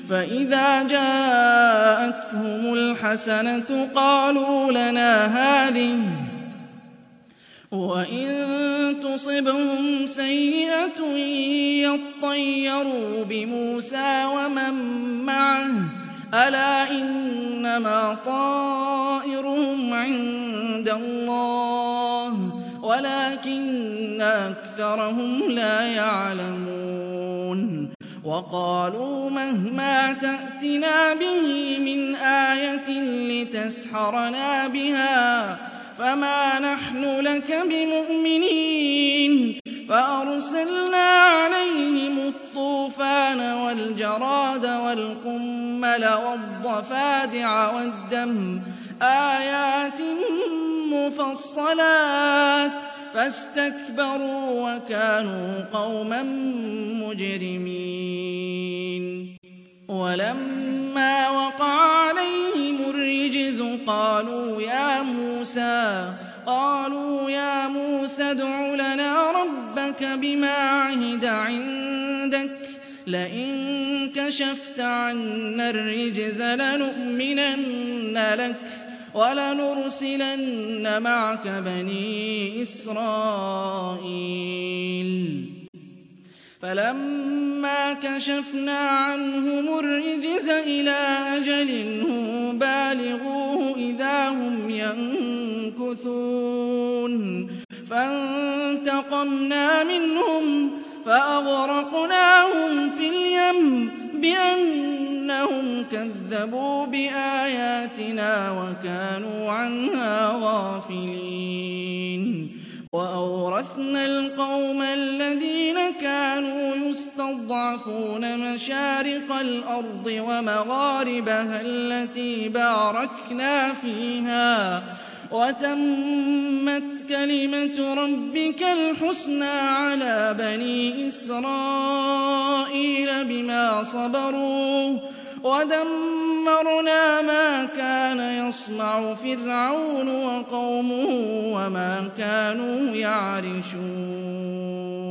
فإذا جاءتهم الحسنة قالوا لنا هذه وإن تصبهم سيئة يطيروا بموسى ومن معه ألا إنما طائرهم عند الله ولكن أكثرهم لا يعلمون وقالوا مهما تأتنا به من آية لتسحرنا بها فما نحن لك بمؤمنين فأرسلنا عليهم الطوفان والجراد والقمل والضفادع والدم آيات مفصلات فاستكبروا وكانوا قوما مجرمين ولما وقع عليهم الرجز قالوا يا موسى ادْعُ لنا ربك بما عهد عندك لئن كشفت عنا الرجز لنؤمنن لك ولنرسلن معك بني إسرائيل فلما كشفنا عنهم الرجز إلى أجل هم بالغوه إذا هم ينكثون فانتقمنا منهم فأغرقناهم في اليم بأنهم كذبوا بآياتنا وكانوا عنها غافلين وأورثنا القوم الذين كانوا يستضعفون مشارق الأرض ومغاربها التي باركنا فيها وتمت كلمة ربك الحسنى على بني إسرائيل بما صبروا ودمرنا ما كان يصنع فرعون وقومه وما كانوا يعرشون